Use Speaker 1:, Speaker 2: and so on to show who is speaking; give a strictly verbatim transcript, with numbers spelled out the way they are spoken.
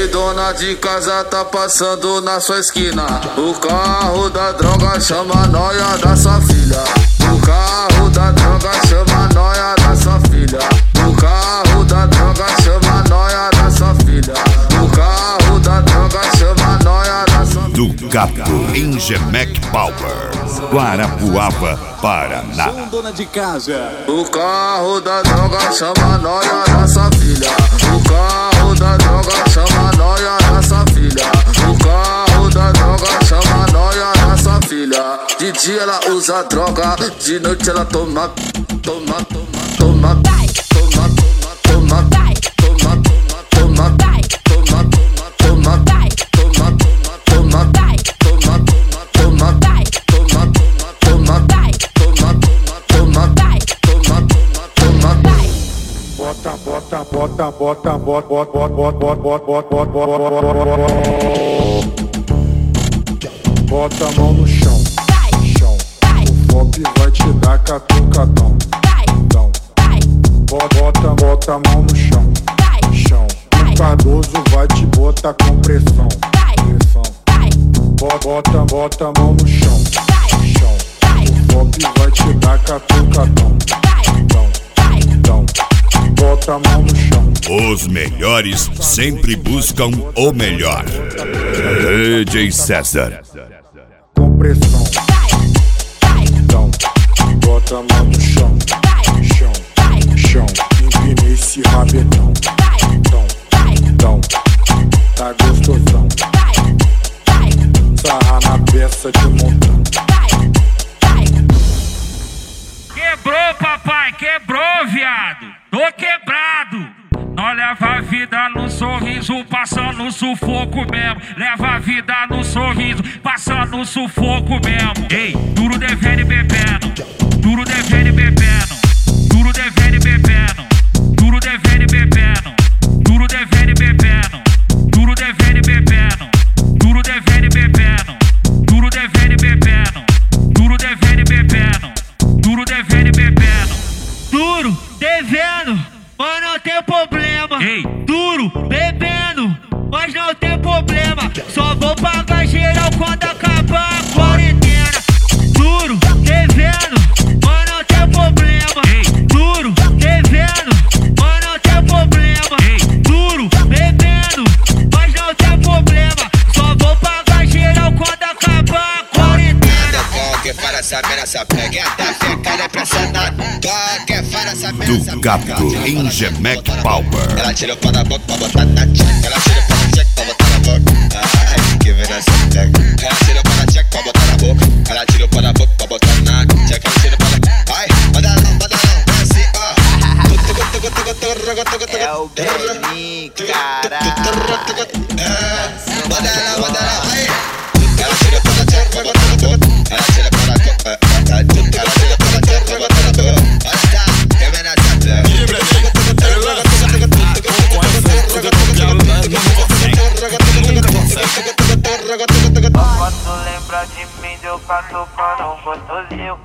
Speaker 1: Ei, dona de casa tá passando na sua esquina. O carro da droga chama a nóia da sua filha. O carro da droga chama a nóia da sua filha. O carro da droga chama a nóia da sua filha. O carro da droga chama a nóia da sua filha.
Speaker 2: Do Capo, Engemec Power, Guarapuava, Paraná.
Speaker 3: Dona de casa.
Speaker 1: O carro da droga chama a nóia da sua filha. O carro da droga chama a nóia da sua filha. O carro da droga chama a nóia da sua filha. De dia ela usa droga, de noite ela toma, toma, toma, toma, toma, toma, toma, toma, toma, toma, toma, toma, toma, toma,
Speaker 4: Bota, bota, bota, bota, bota, bota, bota, bota, bota, bota, bota a mão no chão, chão. O pop vai te dar catucadão, dão. Bota, bota a mão no chão, chão. O Cardoso vai te botar com pressão, pressão. Bota, bota a mão no chão, chão. O pop vai te dar catucadão, dão, dão. Bota a mão no chão.
Speaker 2: Os melhores sempre buscam o melhor. D J César.
Speaker 4: Com pressão. Então, bota a mão no chão. Chão, chão. Empina esse rabetão. Então, então. Tá gostosão. Sarra na peça de montão.
Speaker 5: Quebrou, papai, quebrou, viado. Tô quebrado. Nós leva a vida no sorriso, passando sufoco mesmo. Leva a vida no sorriso, passando sufoco mesmo. Ei, duro devendo e bebendo, duro devendo e bebendo, duro devendo e bebendo, duro devendo e bebendo, duro devendo e bebendo, duro devendo e bebendo, duro devendo e bebendo, duro devendo e bebendo, duro devendo e bebendo, duro devendo e bebendo, duro devendo, mas não tem problema. Ei. Duro bebendo, mas não tem problema. Só vou pagar geral quando acabar a quarentena. Duro devendo, mas não tem problema. Ei. Duro devendo, mas não tem problema. Ei. Duro bebendo, mas não tem problema. Só vou pagar geral quando acabar a quarentena.
Speaker 6: Que para saber essa pegueta, fica depressionado. Que para saber essa
Speaker 2: Do Capo, Engemec Power.
Speaker 6: Ela tirou pau da boca pra botar na check. Ela tirou pau da check pra botar na boca. Ai, que vem nessa tag. Ela tirou pau da check pra botar na boca. Ela tirou pau da boca pra botar na check. Ela tirou pau da... Ai, manda não, manda não. Desce, ó.
Speaker 7: É o Benny, caralho.
Speaker 6: Manda não, manda não. Ai. Ela tirou pau da check pra botar na boca. Ela tirou pau da boca. Ela tirou pau da check pra botar na boca. Olha tá, que vem nessa tag.
Speaker 7: Quando lembra de mim, deu pra tocar no gostosinho.